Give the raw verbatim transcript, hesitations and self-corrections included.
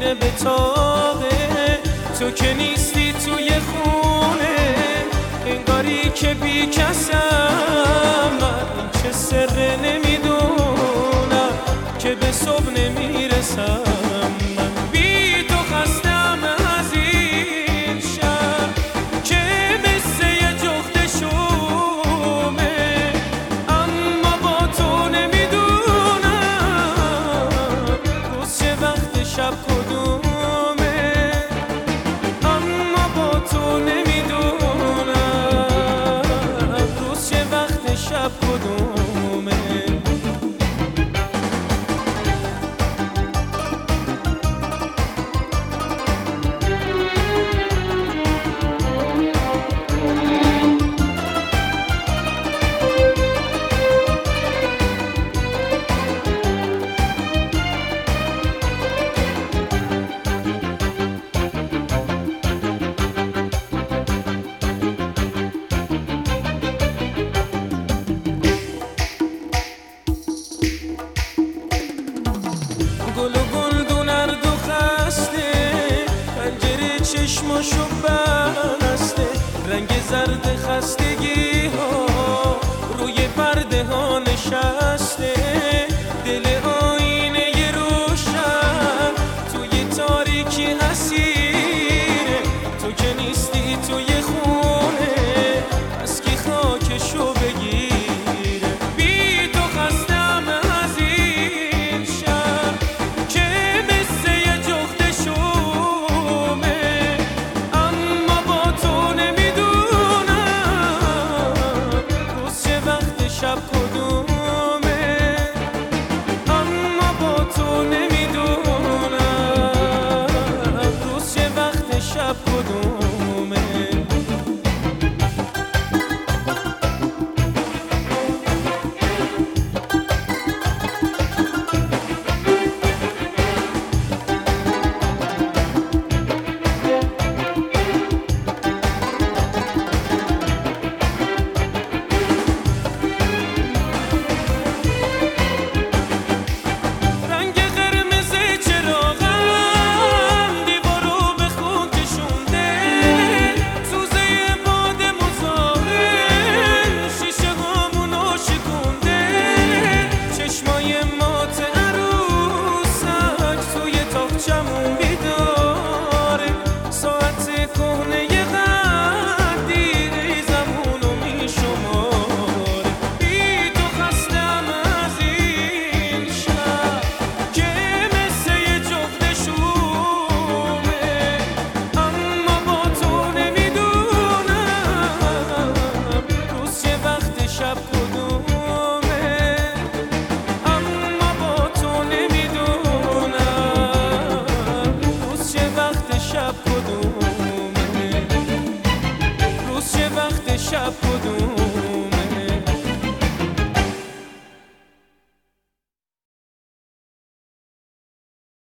دل به تاقه، تو که نیستی توی خونه، انگاری که بی کسم. من چه سر نمیدونم که به صبح نمیرسم. من بی تو خستم از این شهر که مثل یه جغد شومه، اما با تو نمیدونم روز چه وقت شب کدومه، اما با تو نمیدونم روز چه وقت شب کدومه. گل و گلدون ارد و خسته، پنجره چشماشو بسته، رنگ زرد خستگی ها روی پرده ها نشسته. دل آینه روشن توی تاریکی اسیره، تو که نیستی توی خونه، از کی خاکشو بگیره. بی تو خستم از این شهر که مثل یه جغد شومه، اما با تو نمیدونم روز چه وقت شب کدومه، اما با تو نمیدونم روز چه وقت شب کدومه. شب کدومه، اما با تو نمیدونم روز چه وقت شب کدومه، روز چه وقت شب کدومه.